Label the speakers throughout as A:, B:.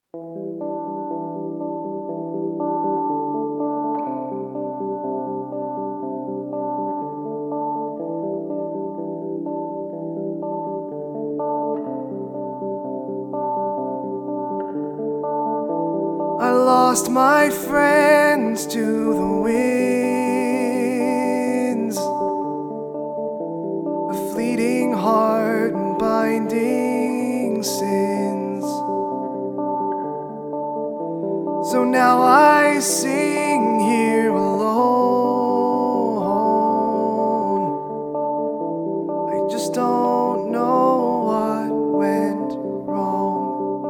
A: I lost my friends to the winds, a fleeting heart and binding sins. So now I sing here alone. I just don't know what went wrong.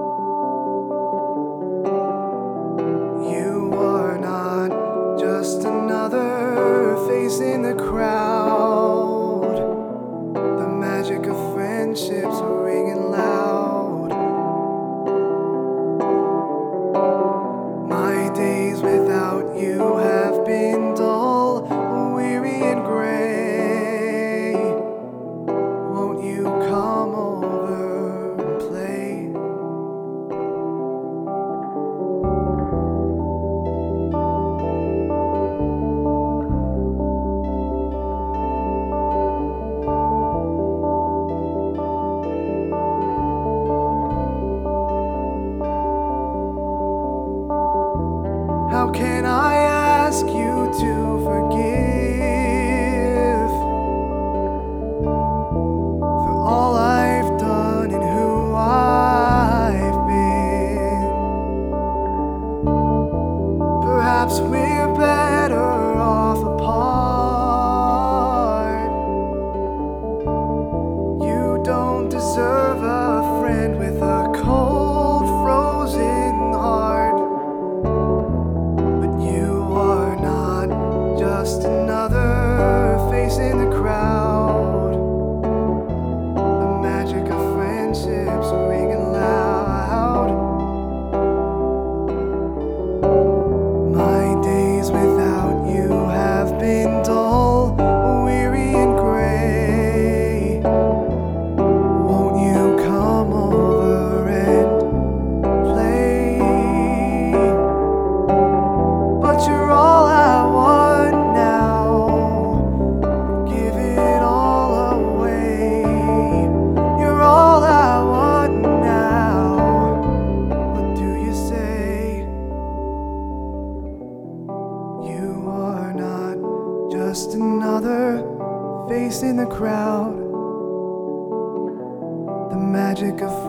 A: You are not just another face in the crowd. The magic of friendships are ringing loud. My days without you have been dull, weary and gray. Won't you come over and play? How can I ask you to forgive for all I've done and who I've been? Perhaps we're better off apart. You don't deserve a friend with a cold, frozen heart. Just another face in the crowd. The magic of friendships ringing loud. My days without you have been dull, weary and gray. Won't you come over and play? But you're all I want. Just another face in the crowd. The magic of